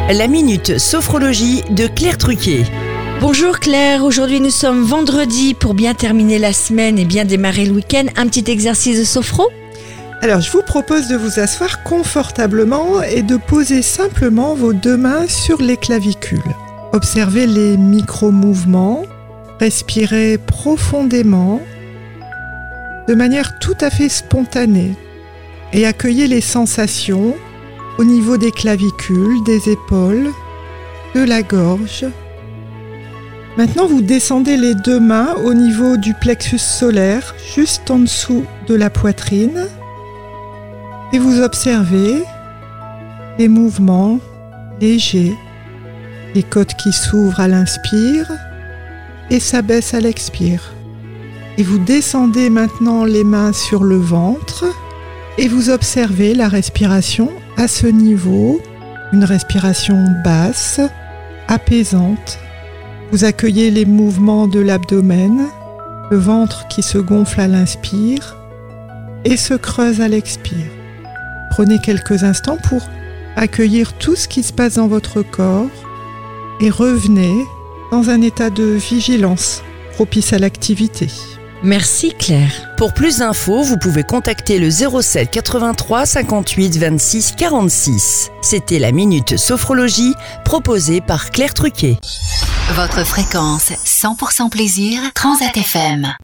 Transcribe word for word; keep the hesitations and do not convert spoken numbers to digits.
La Minute Sophrologie de Claire Truquet. Bonjour Claire, aujourd'hui nous sommes vendredi. Pour bien terminer la semaine et bien démarrer le week-end, un petit exercice de sophro. Alors je vous propose de vous asseoir confortablement et de poser simplement vos deux mains sur les clavicules. Observez les micro-mouvements, respirez profondément de manière tout à fait spontanée et accueillez les sensations au niveau des clavicules, des épaules, de la gorge. Maintenant, vous descendez les deux mains au niveau du plexus solaire, juste en dessous de la poitrine, et vous observez les mouvements légers, les côtes qui s'ouvrent à l'inspire et s'abaissent à l'expire. Et vous descendez maintenant les mains sur le ventre et vous observez la respiration à ce niveau, une respiration basse, apaisante. Vous accueillez les mouvements de l'abdomen, le ventre qui se gonfle à l'inspire et se creuse à l'expire. Prenez quelques instants pour accueillir tout ce qui se passe dans votre corps et revenez dans un état de vigilance propice à l'activité. Merci Claire. Pour plus d'infos, vous pouvez contacter le zéro sept quatre-vingt-trois cinquante-huit vingt-six quarante-six. C'était la Minute Sophrologie proposée par Claire Truquet. Votre fréquence cent pour cent plaisir, Transat F M.